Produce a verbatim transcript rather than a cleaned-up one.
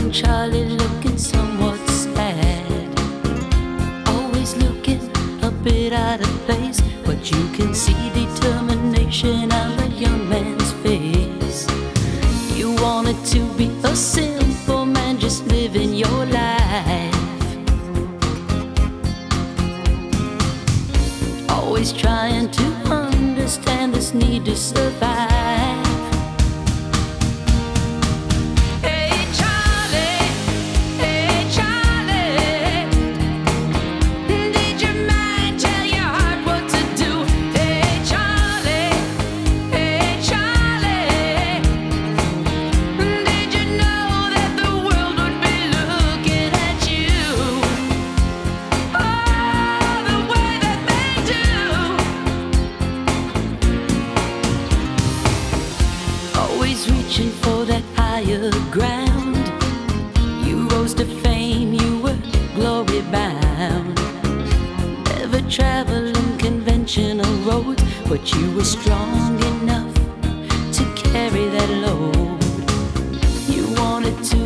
Charlie looking somewhat sad, always looking a bit out of place, but you can see determination on the young man's face. You wanted to be a simple man, just living your life, always trying to understand this need to survive. Reaching for that higher ground, you rose to fame, you were glory bound. Never traveling conventional roads, but you were strong enough to carry that load. You wanted to